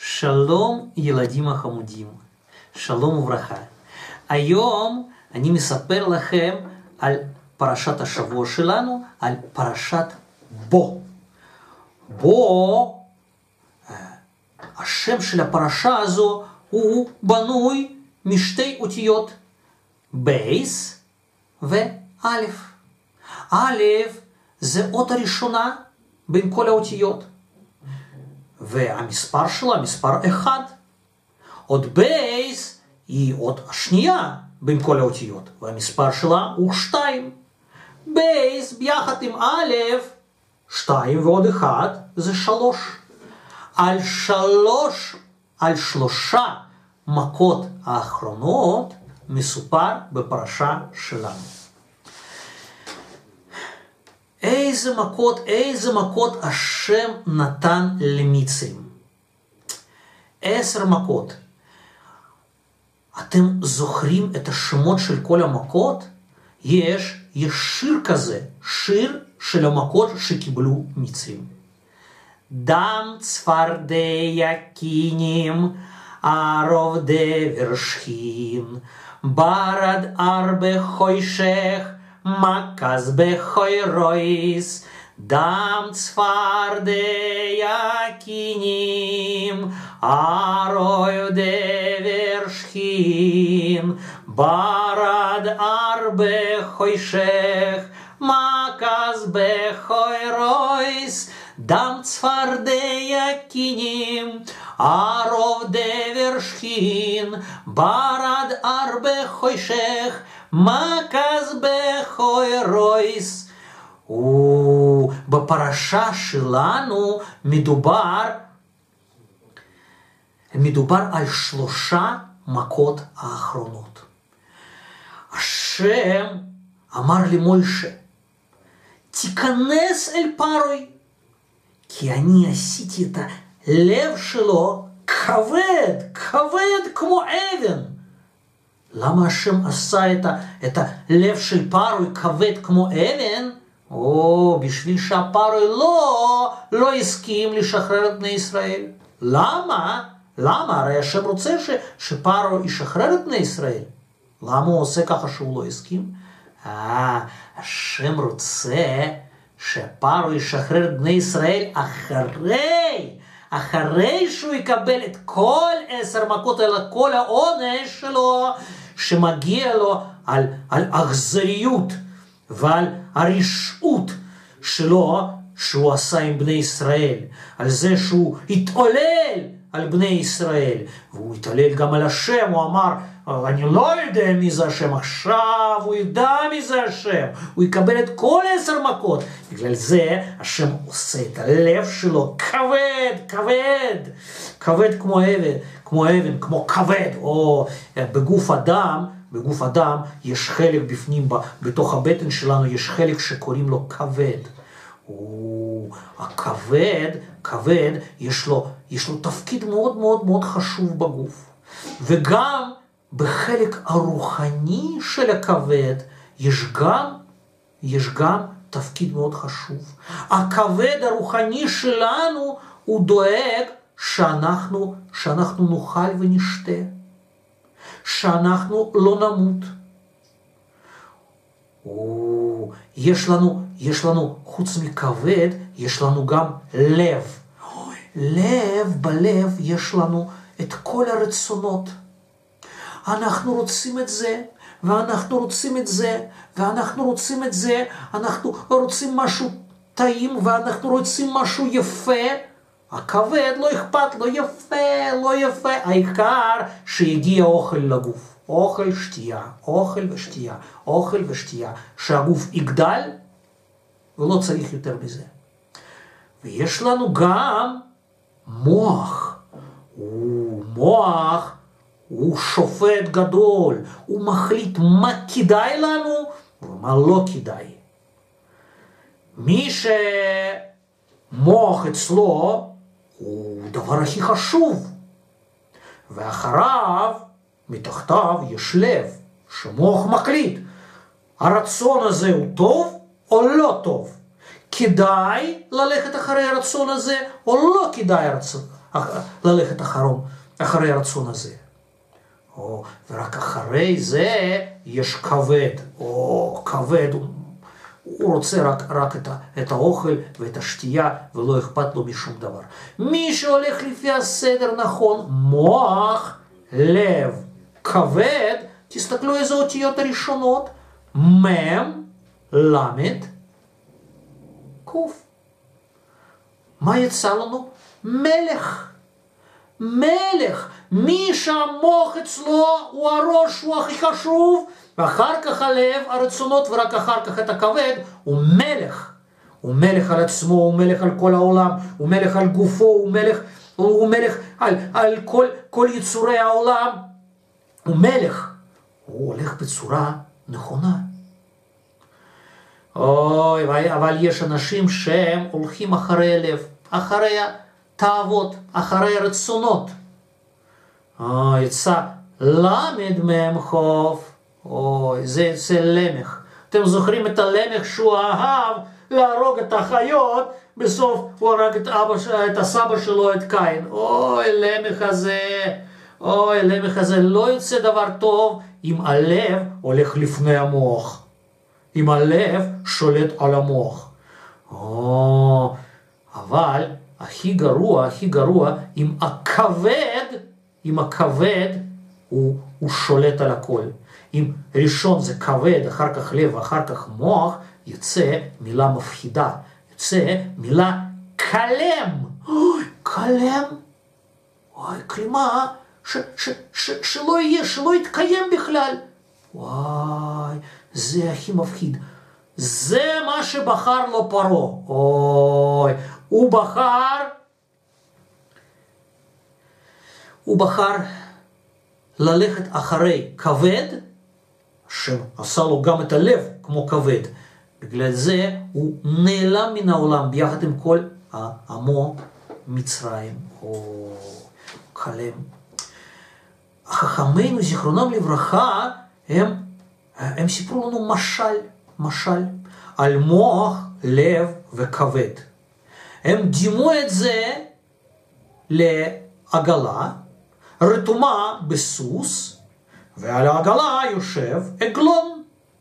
שלום ילדים החמודים, שלום וברכה. היום אני מספר לכם על פרשת השבוע שלנו, על פרשת בו. בו, השם של הפרשה הזו הוא בנוי משתי אותיות, בייס ואלף. אלף זה אות הראשונה בין כל האותיות. והמספר שלה מספר 1. עוד בייס היא אות השנייה בין כל האותיות, והמספר שלה הוא 2. בייס ביחד עם א', 2 ועוד 1 זה 3. על שלושה מכות האחרונות מסופר בפרשה שלנו. איזה מכות השם נתן למצרים? 10 מכות. אתם זוכרים את השמות של כל המכות? יש שיר כזה, שיר של המכות שקיבלו מצרים. דם צפרדע קינים, ערוב דבר שכין, ברד ארבע חוישך, מקס בחוירויס, דם צפרדע קינים, ערוב דבר שכין, ברד ארבע חוישך, מקס בחוירויס, דם צפרדע קינים, ערוב דבר שכין, ברד ארבע חוישך, מקס בחוירויס. בפרשה שלנו מדובר על 3 מכות האחרונות. השם אמר למוישה, תיכנס אל פרוי, כי אני עשיתי את הלב שלו כבד כמו אבן. למה השם עשה את הלב של פרוי כבד כמו אבן? בשביל שהפרוי לא הסכים לשחרר את בני ישראל. למה? הרי השם רוצה שפרוי ישחרר את בני ישראל. למה הוא עושה ככה שהוא לא הסכים? השם רוצה שפרוי ישחרר את בני ישראל אחרי שהוא יקבל את כל 10 מכות, אלא כל העונש שלו שמגיע לו על אכזריות ועל הרשעות שלו שהוא עשה עם בני ישראל, על זה שהוא התעולל על בני ישראל, והוא התעולל גם על השם. הוא אמר, אני לא יודע מי זה השם, עכשיו הוא ידע מי זה השם, הוא יקבל את כל 10 מכות. בגלל זה השם עושה את הלב שלו כבד כמו אבן, כמו כבד. או בגוף אדם יש חלק בפנים, בתוך הבטן שלנו יש חלק שקוראים לו כבד. הכבד יש לו תפקיד מאוד מאוד מאוד חשוב בגוף. וגם בחלק הרוחני של הכבד יש גם תפקיד מאוד חשוב. הכבד הרוחני שלנו הוא דואג שאנחנו נאכל ונשתה, שאנחנו לא נמות. יש לנו חוץ מכבד, יש לנו גם לב. בלב יש לנו את כל הרצונות. אנחנו רוצים את זה, ואנחנו רוצים את זה, ואנחנו רוצים את זה, אנחנו רוצים משהו טעים, ואנחנו רוצים משהו יפה. הכבד לא אכפת, לא יפה, העיקר שיגיע אוכל לגוף. אוכל ושתייה, שהגוף יגדל, ולא צריך יותר מזה. ויש לנו גם מוח. מוח הוא שופט גדול, הוא מחליט מה כדאי לנו ומה לא כדאי. מי שמוח אצלו הוא דבר הכי חשוב, ואחריו מתחתיו יש לב שמוח מחליט, הרצון הזה הוא טוב או לא טוב, כדאי ללכת אחרי הרצון הזה או לא כדאי ללכת אחרי הרצון הזה. ורק אחרי זה יש כבד. כבד, הוא רוצה רק את האוכל ואת השתייה, ולא אכפת לו משום דבר. מי שהולך לפי הסדר נכון, מוח, לב, כבד, תסתכלו איזה אותיות הראשונות, מם, למד, קוף. מה יצא לנו? מלך. מלך. מי שהמוח אצלו הוא הראש, הוא הכי חשוב, ואחר כך הלב, הרצונות, ורק אחר כך את הכבד, הוא מלך. הוא מלך על עצמו, הוא מלך על כל העולם, הוא מלך על גופו, הוא מלך על כל יצורי העולם. הוא מלך. הוא הולך בצורה נכונה. אבל יש אנשים שהם הולכים אחרי הלב, אחרי התאוות, אחרי הרצונות. יצא למד מהם חוף. זה למח. אתם זוכרים את הלמח שהוא אהב להרוג את החיות, בסוף הוא הרג את הסבא שלו, את קין. למח הזה לא יוצא דבר טוב אם הלב הולך לפני המוח, אם הלב שולט על המוח. אבל הכי גרוע אם הכבד הוא שולט על הכל. אם ראשון זה כבד, אחר כך לב, אחר כך מוח, יוצא מילה מפחידה, יוצא מילה קלם. קלם? כלמה שלא יהיה, שלא יתקיים בכלל. זה הכי מפחיד. זה מה שבחר לו פרעה. הוא בחר ללכת אחרי כבד, שעשה לו גם את הלב כמו כבד. בגלל זה הוא נעלם מן העולם ביחד עם כל עמו מצרים. קלם. חכמינו זיכרונם לברכה, הם סיפרו לנו משל על מוח, לב וכבד. הם דימו את זה לעגלה רתומה בסוס, ועל העגלה יושב עגלון.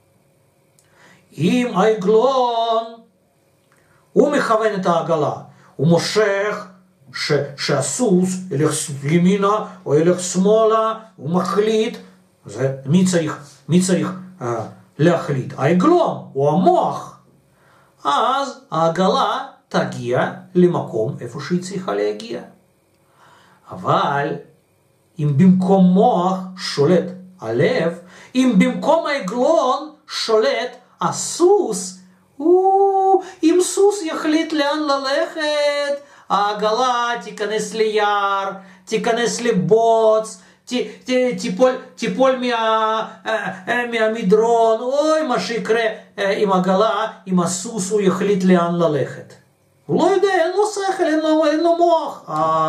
אם העגלון הוא מכוון את העגלה, הוא מושך שהסוס ילך ימינה או ילך שמאלה, הוא מחליט. מי צריך להחליט? העגלון או המוח. אז העגלה תגיע למקום איפה שהיא צריכה להגיע. אבל אם במקום מוח שולט הלב, אם במקום העגלון שולט הסוס, אם סוס יחליט לאן ללכת, העגלה תיכנס ליער, תיכנס לבוץ, תיפול מהמדרון. מה שיקרה עם העגלה, עם הסוס הוא יחליט לאן ללכת. הוא לא יודע, אין לו שכל, אין לו מוח.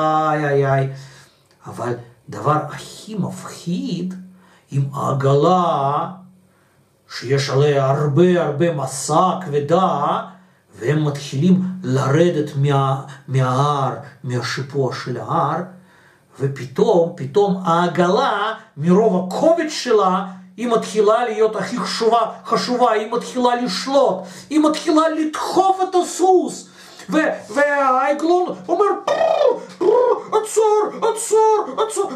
אבל דבר הכי מפחיד, עם העגלה שיש עליה הרבה מסע כבדה, והם מתחילים לרדת מההר, מהשיפוע של ההר, ופתאום העגלה, מרוב הכובד שלה, היא מתחילה להיות הכי חשובה, היא מתחילה לשלוט, היא מתחילה לדחוף את הסוס, והעגלון אומר, עצור,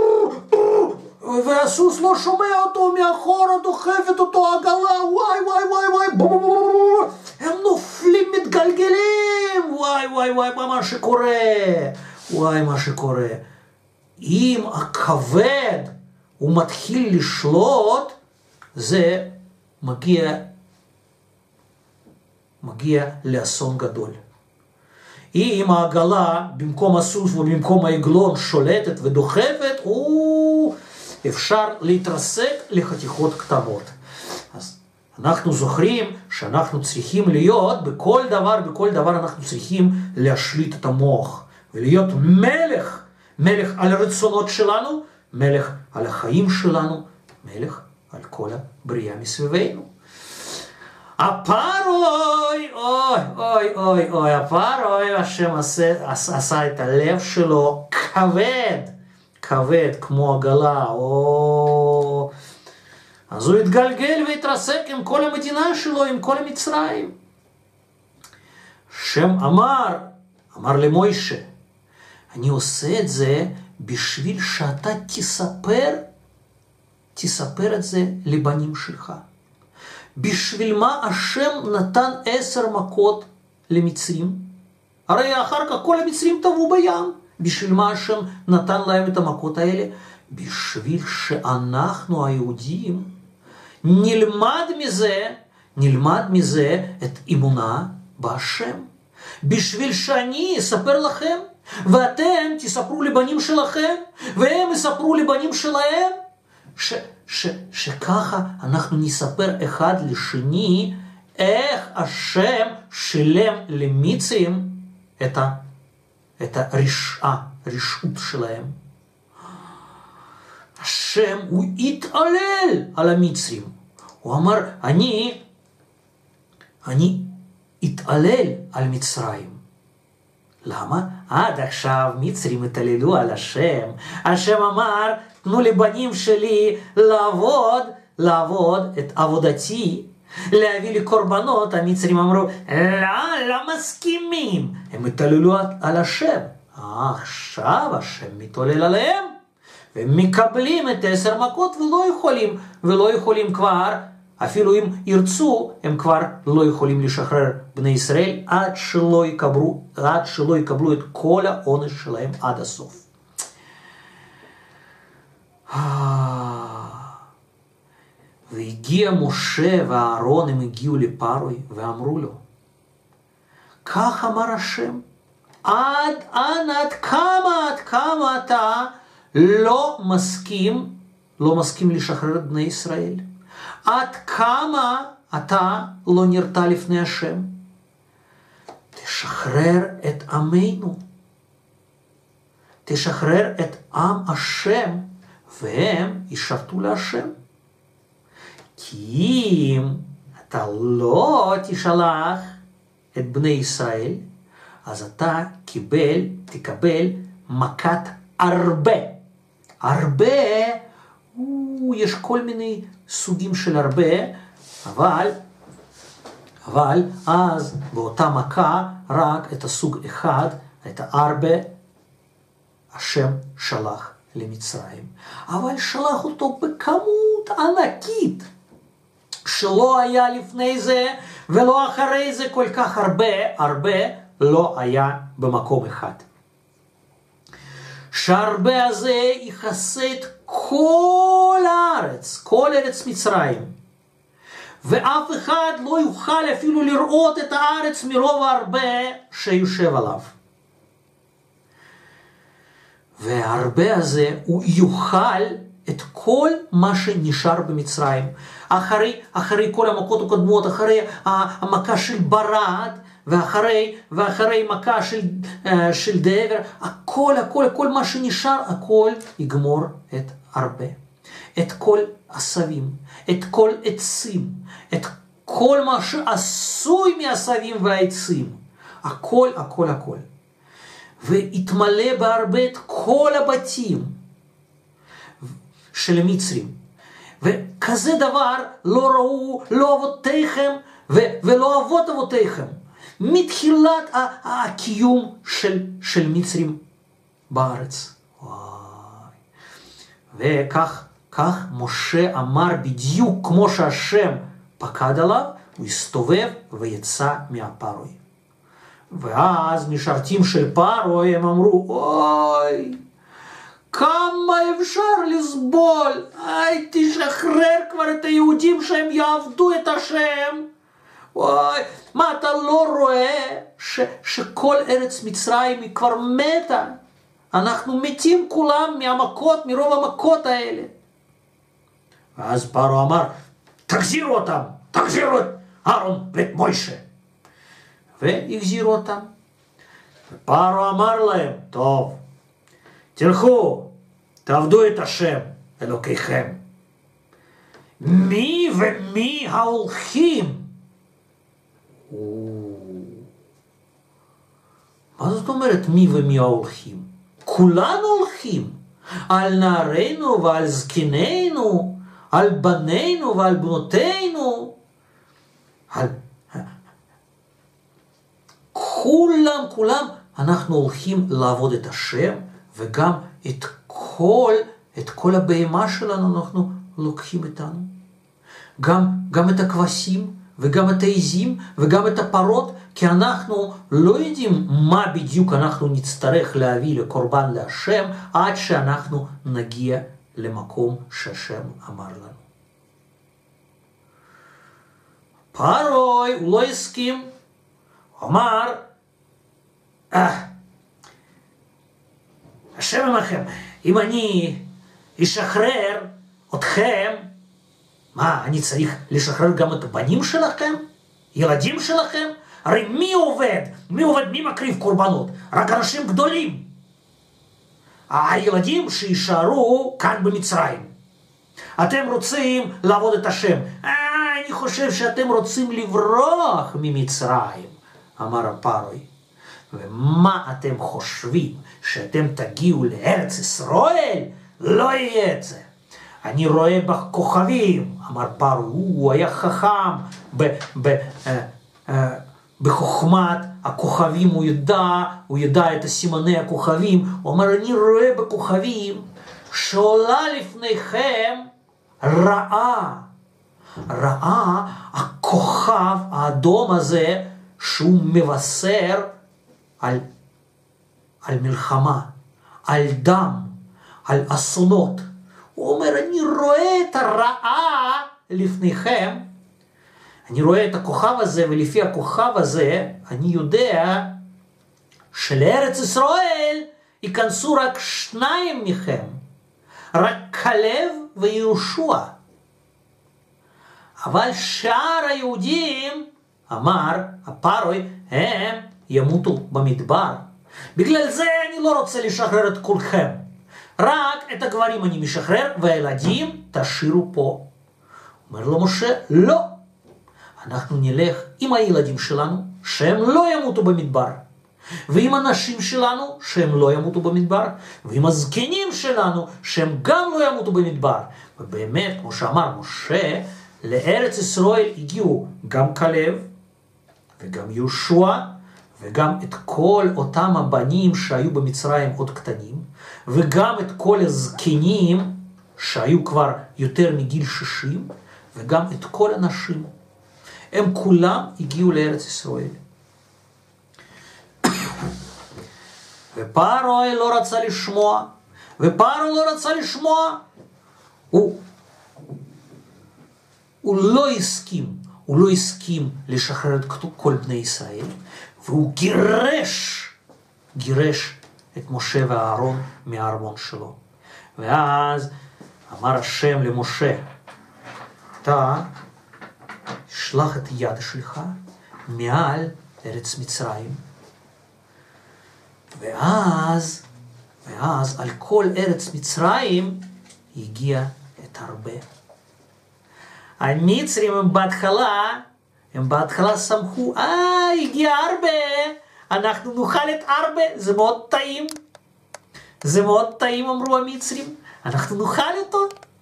והסוס לא שומע אותו, מאחורה דוחפת אותו העגלה, וואי, הם נופלים, מתגלגלים, וואי, מה שקורה. אם הכבד הוא מתחיל לשלוט, זה מגיע לאסון גדול. אם העגלה במקום הסוס ובמקום העגלון שולטת ודוחפת, אפשר להתרסק לחתיכות קטנות. אז אנחנו זוכרים שאנחנו צריכים להיות בכל דבר אנחנו צריכים להשליט את המוח ולהיות מלך על הרצונות שלנו, מלך על החיים שלנו, מלך על כל הבריאה מסביבנו. הפרוי, אוי, הפרוי, השם עשה את הלב שלו כבד כמו עגלה, אז הוא התגלגל והתרסק עם כל המדינה שלו, עם כל המצרים. השם אמר למוישה, אני עושה את זה בשביל שאתה תספר את זה לבנים שלך. בשביל מה השם נתן 10 מכות למצרים? הרי אחר כך כל המצרים טבעו בים. בשביל מה השם נתן להם את המכות האלה? בשביל שאנחנו היהודים נלמד מזה את אמונה בהשם. בשביל שאני אספר לכם, ואתם תספרו לבנים שלכם, והם יספרו לבנים שלהם, שככה אנחנו נספר אחד לשני איך השם שילם למצרים את הרשעות שלהם. השם הוא התעלל על המצרים. הוא אמר, אני התעלל על מצרים. למה? עד עכשיו מצרים התעללו על השם. השם אמר, תנו לבנים שלי לעבוד את עבודתי, להביא לי קורבנות. המצרים אמרו, לא מסכימים. הם התעללו על השם. עכשיו השם מתעלל עליהם, והם מקבלים את 10 מכות ולא יכולים כבר, אפילו אם ירצו, הם כבר לא יכולים לשחרר בני ישראל עד שלא יקבלו את כל העונש שלהם עד הסוף. והגיע משה ואהרון, הם הגיעו לפרוי ואמרו לו, כך אמר השם, עד כמה אתה לא מסכים לשחרר את בני ישראל? עד כמה אתה לא נרתע לפני השם? תשחרר את עמנו, תשחרר את עם השם, והם ישרתו להשם. כי אם אתה לא תשלח את בני ישראל, אז אתה תקבל מכת הרבה. יש כל מיני סוגים של הרבה, אבל אז באותה מכה רק את הסוג אחד, את הרבה, השם שלח למצרים. אבל שלח אותו בכמות ענקית, שלא היה לפני זה ולא אחרי זה כל כך הרבה לא היה במקום אחד. שהרבה הזה יכסה את כל ארץ מצרים, ואף אחד לא יוכל אפילו לראות את הארץ מרוב הרבה שיושב עליו. והרבה הזה הוא יאכל את כל מה שנשאר במצרים. אחרי כל המכות הקודמות, אחרי המכה של ברד, ואחרי מכה של דבר, הכל מה שנשאר, הכל יגמור את הרבה. את כל עשבים, את כל עצים, את כל מה שעשוי מהעשבים והעצים. הכל. והתמלא בהרבה את כל הבתים של המצרים. וכזה דבר לא ראו לא אבותיכם ולא אבות אבותיכם, מתחילת הקיום של מצרים בארץ. וכך משה אמר בדיוק כמו שהשם פקד עליו, הוא הסתובב ויצא מהפרוי. ואז משרתים של פרוי הם אמרו, אוי, כמה אפשר לסבול? תשחרר כבר את היהודים שהם יעבדו את השם. אוי, מה אתה לא רואה שכל ארץ מצרים היא כבר מתה? אנחנו מתים כולם מרוב המכות האלה. ואז פרעה אמר, תחזירו את אהרון ואת מוישה. והחזירו אותם. ופרעה אמר להם, טוב, תלכו, תעבדו את השם אלוקיכם. מי ההולכים מה זאת אומרת מי ומי ההולכים? כולנו הולכים. על נערינו ועל זקנינו, על בנינו ועל בנותינו. כולם אנחנו הולכים לעבוד את השם, וגם את כל הבהמה שלנו אנחנו לוקחים איתנו. גם את הכבשים, וגם את העזים, וגם את הפרות, כי אנחנו לא יודעים מה בדיוק אנחנו נצטרך להביא לקורבן להשם, עד שאנחנו נגיע למקום שהשם אמר לנו. פרעה הוא לא הסכים, הוא אמר, השם עמכם, אם אני אשחרר אתכם, מה, אני צריך לשחרר גם את הבנים שלכם? ילדים שלכם? הרי מי עובד? מי מקריב קורבנות? רק אנשים גדולים. הילדים שישארו כאן במצרים. אתם רוצים לעבוד את השם. אני חושב שאתם רוצים לברוח ממצרים, אמר פרעה. ומה אתם חושבים? שאתם תגיעו לארץ ישראל? לא יהיה את זה. אני רואה בכוכבים, אמר פרעה, הוא היה חכם בחוכמת הכוכבים, הוא ידע את סימני הכוכבים. הוא אמר, אני רואה בכוכבים שעולה לפניכם רעה הכוכב האדום הזה, שהוא מבשר על מלחמה, על דם, על אסונות. הוא אומר, אני רואה את הרעה לפניכם, אני רואה את הכוכב הזה, ולפי הכוכב הזה אני יודע שלארץ ישראל ייכנסו רק 2 מכם, רק כלב ויהושע. אבל שאר היהודים, אמר פרעה, הם ימותו במדבר. בגלל זה אני לא רוצה לשחרר את כולכם. רק את הגברים אני משחרר, והילדים תשאירו פה. אומר לו משה, לא. אנחנו נלך עם הילדים שלנו, שהם לא ימותו במדבר. ועם הנשים שלנו, שהם לא ימותו במדבר. ועם הזקנים שלנו, שהם גם לא ימותו במדבר. ובאמת, כמו שאמר משה, לארץ ישראל הגיעו גם כלב, וגם יהושע, וגם את כל אותם הבנים שהיו במצרים עוד קטנים, וגם את כל הזקנים שהיו כבר יותר מגיל 60, וגם את כל הנשים. הם כולם הגיעו לארץ ישראל. ופרעה לא רצה לשמוע, הוא לא הסכים לשחרר את כל בני ישראל, והוא גירש את משה ואהרון מהארמון שלו. ואז אמר השם למשה, אתה שלח את יד שלך מעל ארץ מצרים, ואז על כל ארץ מצרים הגיע את הרבה. המצרים הם בהתחלה שמחו, הגיע הרבה, אנחנו נאכל את הרבה, זה מאוד טעים, אמרו המצרים, אנחנו נאכל אותו.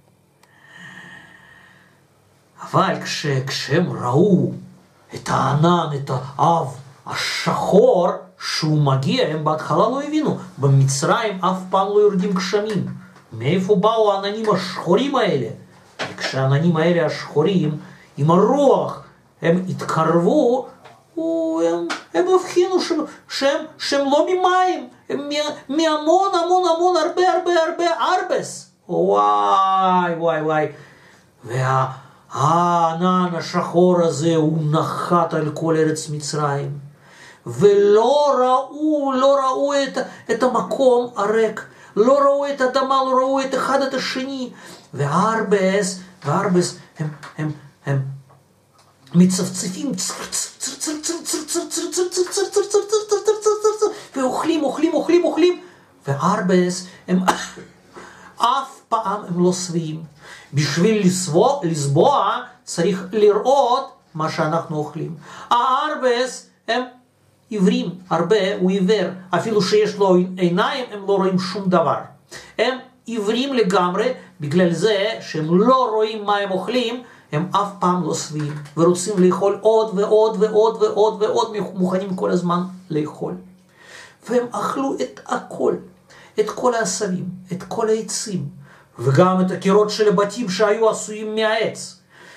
אבל כשהם ראו את הענן, את האב השחור שהוא מגיע, הם בהתחלה לא הבינו, במצרים אף פעם לא יורדים גשמים. מאיפה באו העננים השחורים האלה? וכשהעננים האלה השחורים, עם הרוח, הם התקרבו, הם הבחינו שהם לא ממים, הם מהמון הרבה ארבס. וואי. והענן השחור הזה הוא נחת על כל ארץ מצרים, ולא ראו את המקום הריק, לא ראו את האדמה, לא ראו את אחד את השני. והארבס הם מצפצפים ואוכלים, והארבס הם אף פעם הם לא שבעים. בשביל לסבוע צריך לראות מה שאנחנו אוכלים. הארבס הם עיוורים, הרבה הוא עיוור, אפילו שיש לו עיניים הם לא רואים שום דבר. הם עיוורים לגמרי, בגלל זה שהם לא רואים מה הם אוכלים, הם אף פעם לא שבעים, ורוצים לאכול עוד ועוד ועוד ועוד ועוד, מוכנים כל הזמן לאכול. והם אכלו את הכל, את כל העשבים, את כל העצים, וגם את הקירות של הבתים שהיו עשויים מהעץ,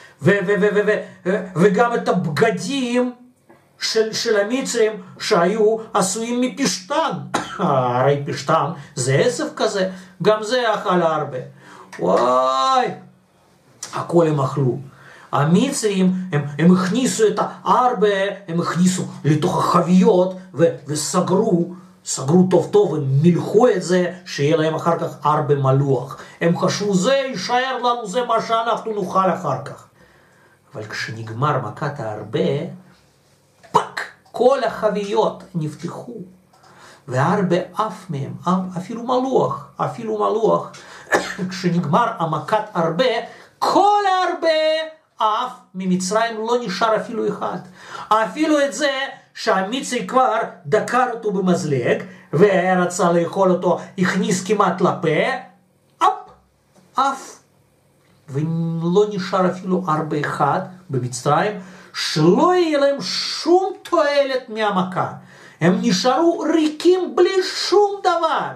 וגם את הבגדים של המצרים שהיו עשויים מפשטן. הרי פשטן זה עשב כזה, גם זה אכל הרבה. וואי, הכל הם אכלו. המצרים הם הכניסו את הרבה, הם הכניסו לתוך החביות וסגרו טוב טוב, הם מלחו את זה, שיהיה להם אחר כך הרבה מלוח. הם חשבו זה יישאר לנו, זה מה שאנחנו נאכל אחר כך. אבל כשנגמר מכת הרבה, פק, כל החביות נפתחו, והרבה אף מהם, אפילו מלוח, כשנגמר המכת הרבה, כל הרבה אף ממצרים לא נשאר אפילו אחד. אפילו את זה שהמצרי כבר דקר אותו במזלג, ורצה לאכול אותו, הכניס כמעט לפה, אף. ולא נשאר אפילו הרבה אחד במצרים, שלא יהיה להם שום תועלת מהמכה. הם נשארו ריקים בלי שום דבר.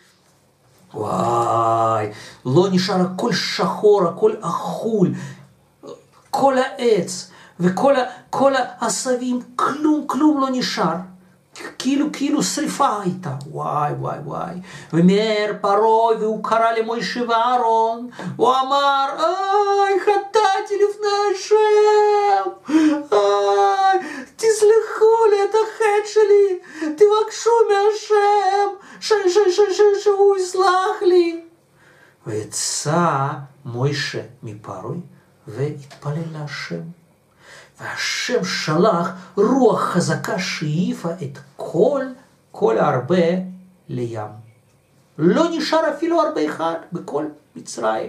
וואי, לא נשאר, הכל שחור, הכל אכול, כל העץ וכל העשבים, כלום לא נשאר. כאילו שריפה הייתה. וואי. ומהר פרעה והוא קרא למוישה ואהרון, הוא אמר, חטאתי לפני השם, תסלחו לי את החטא שלי, תבקשו מהשם שהוא יסלח לי. ויצא מוישה מפרעה והתפלל להשם. והשם שלח רוח חזקה שהעיפה את כל הרבה לים. לא נשאר אפילו הרבה אחד בכל מצרים.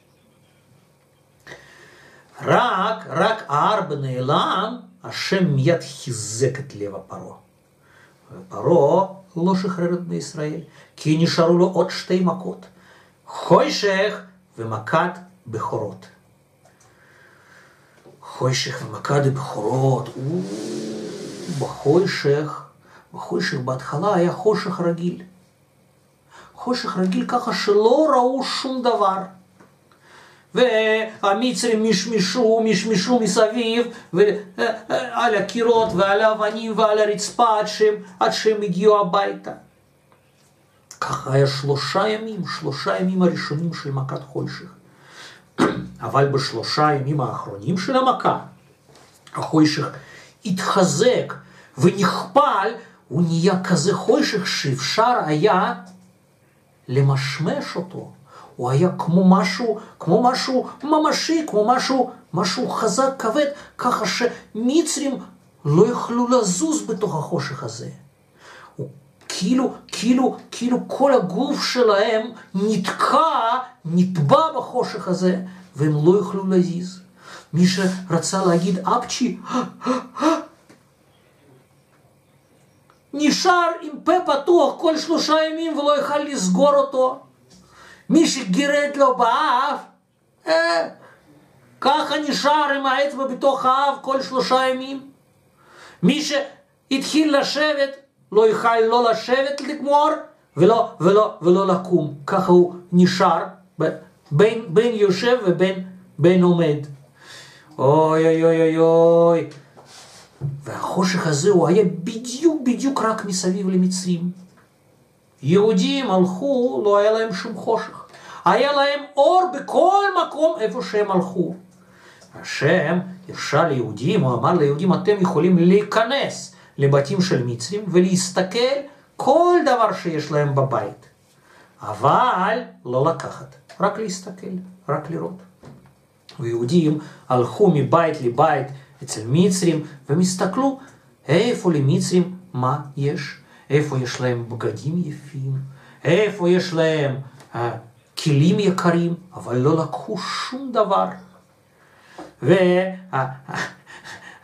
רק הרבה נעלם, השם מיד חיזק את לב הפרעה. ופרעה לא שחרר את בני ישראל, כי נשארו לו עוד 2 מכות, חושך ומכת בכורות. חושך ומכת בכורות, בחושך בהתחלה היה חושך רגיל. חושך רגיל ככה שלא ראו שום דבר. והמצרים משמשו מסביב, על הקירות ועל האבנים ועל הרצפה עד שהם הגיעו הביתה. ככה היה 3 ימים הראשונים של מכת חושך. אבל ב3 ימים האחרונים של המכה, החושך התחזק ונכפל, הוא נהיה כזה חושך שאפשר היה למשמש אותו. הוא היה כמו משהו ממשי, כמו משהו חזק, כבד, ככה שמצרים לא יכלו לזוז בתוך החושך הזה. כאילו כל הגוף שלהם נטבע בחושך הזה, והם לא יכלו להזיז. מי שרצה להגיד אפצ'י, נשאר עם פה פתוח כל 3 ימים ולא יכל לסגור אותו. מי שגירד לו באף, ככה נשאר עם האצבע בתוך האף כל 3 ימים. מי שהתחיל לשבת, לא יכל לא לשבת לגמור ולא לקום. ככה הוא נשאר בין יושב ובין עומד. אוי. והחושך הזה הוא היה בדיוק רק מסביב למצרים. יהודים הלכו, לא היה להם שום חושך. היה להם אור בכל מקום איפה שהם הלכו. השם הרשה ליהודים, הוא אמר ליהודים, אתם יכולים להיכנס לבתים של מצרים ולהסתכל כל דבר שיש להם בבית. אבל לא לקחת, רק להסתכל, רק לראות. ויהודים הלכו מבית לבית אצל מצרים ומסתכלו איפה למצרים מה יש, איפה יש להם בגדים יפים, איפה יש להם כלים יקרים, אבל לא לקחו שום דבר.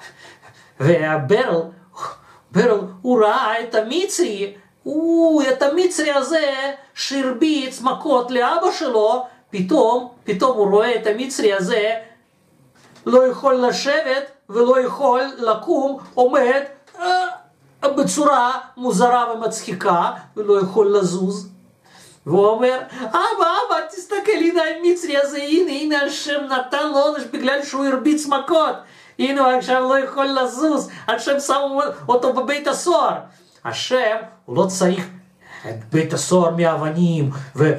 והברל, הוא ראה את המצרי, את המצרי הזה שהרביץ מכות לאבא שלו, פתאום הוא רואה את המצרי הזה, לא יכול לשבת ולא יכול לקום, עומד בצורה מוזרה ומצחיקה, ולא יכול לזוז. והוא אומר, אבא, תסתכל, הנה המצרי הזה, הנה השם נתן לו עונש בגלל שהוא הרביץ מכות. הנה הוא עכשיו לא יכול לזוז, השם שמו אותו בבית הסוהר. השם, הוא לא צריך את בית הסוהר מאבנים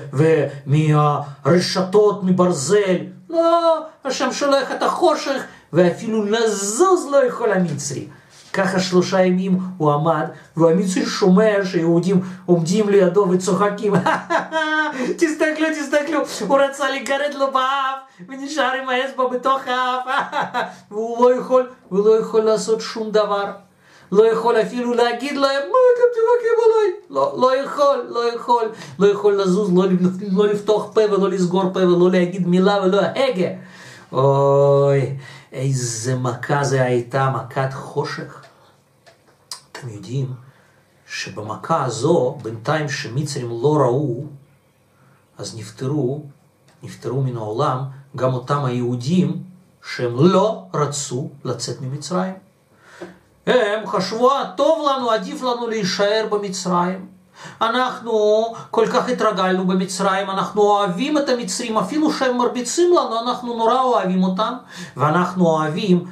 ומהרשתות מברזל. לא, השם שולח את החושך, ואפילו לזוז לא יכול המצרי. ככה 3 ימים הוא עמד, והמצרי שומע שיהודים עומדים לידו וצוחקים. תסתכלו, הוא רצה לגרד לו באף, ונשאר עם האצבע בתוך האף. והוא לא יכול לעשות שום דבר. לא יכול אפילו להגיד להם, מה אתם תבקרים עליי? לא יכול לזוז, לא לפתוח פה ולא לסגור פה ולא להגיד מילה ולא הגה. אוי, איזה מכה זה הייתה, מכת חושך. אתם יודעים שבמכה הזו, בינתיים שמצרים לא ראו, אז נפטרו מן העולם גם אותם היהודים שהם לא רצו לצאת ממצרים. הם חשבו, טוב לנו, עדיף לנו להישאר במצרים. אנחנו כל כך התרגלנו במצרים, אנחנו אוהבים את המצרים, אפילו שהם מרביצים לנו, אנחנו נורא אוהבים אותם, ואנחנו אוהבים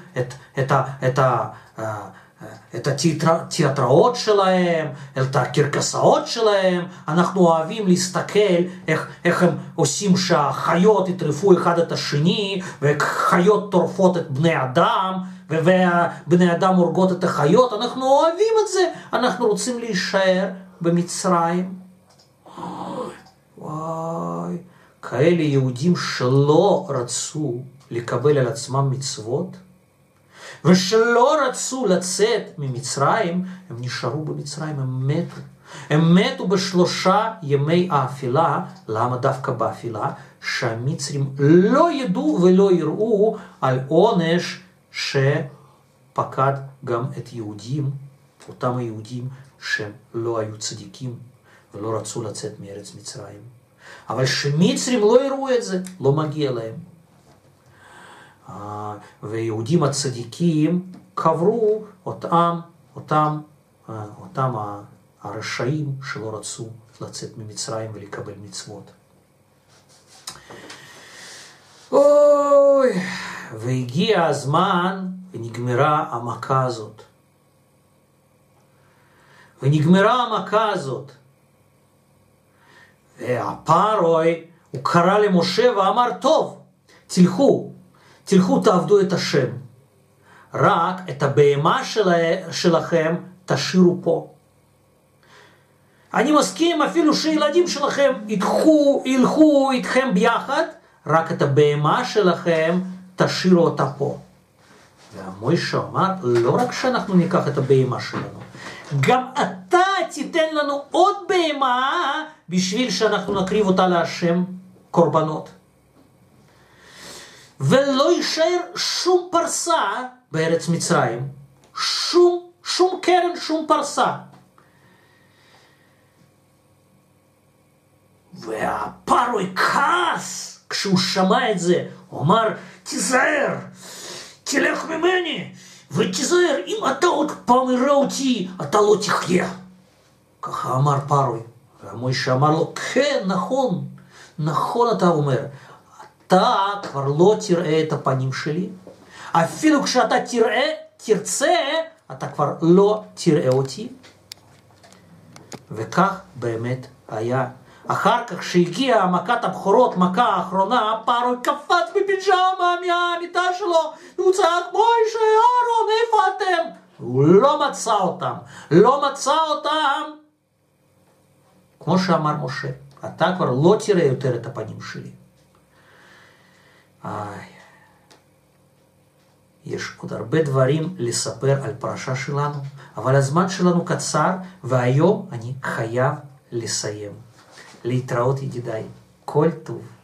את התיאטראות שלהם, את הקרקסאות שלהם, אנחנו אוהבים להסתכל איך הם עושים שהחיות יטרפו אחד את השני, וחיות טורפות את בני אדם, ובני אדם הורגות את החיות, אנחנו אוהבים את זה, אנחנו רוצים להישאר במצרים. וואי, כאלה יהודים שלא רצו לקבל על עצמם מצוות, ושלא רצו לצאת ממצרים, הם נשארו במצרים, הם מתו. הם מתו ב3 ימי האפילה. למה דווקא באפילה? שהמצרים לא ידעו ולא יראו על עונש שפקד גם את יהודים, אותם היהודים שהם לא היו צדיקים ולא רצו לצאת מארץ מצרים. אבל שמצרים לא יראו את זה, לא מגיע להם. ויהודים הצדיקים קברו אותם הרשעים שלא רצו לצאת ממצרים ולקבל מצוות. אוי, והגיע הזמן ונגמרה המכה הזאת. והפרעה הוא קרא למשה ואמר, טוב, תלכו תעבדו את השם. רק את הבהמה שלכם תשאירו פה. אני מסכים אפילו שילדים שלכם ילכו איתכם ביחד, רק את הבהמה שלכם תשאירו אותה פה. ומשה אמר, לא רק שאנחנו ניקח את הבהמה שלנו, גם אתה תיתן לנו עוד בהמה בשביל שאנחנו נקריב אותה להשם קורבנות. ולא יישאר שום פרסה בארץ מצרים, שום קרן, שום פרסה. והפרעה כעס כשהוא שמע את זה, הוא אמר, תיזהר, תלך ממני, ותיזהר, אם אתה עוד פעם יראה אותי, אתה לא תחיה. ככה אמר פרעה. ומשה אמר לו, כן, נכון אתה אומר, אתה כבר לא תראה את הפנים שלי, אפילו כשאתה תרצה, אתה כבר לא תראה אותי. וכך באמת היה. אחר כך שהגיעה מכת הבכורות, מכה האחרונה, פרעה קפץ בפיג'מה מהמיטה שלו, הוא צעק, מוישה, אהרון, איפה אתם? הוא לא מצא אותם, כמו שאמר משה, אתה כבר לא תראה יותר את הפנים שלי. יש עוד הרבה דברים לספר על פרשה שלנו, אבל הזמן שלנו קצר, והיום אני חייב לסיים. להתראות ידידיי, כל טוב.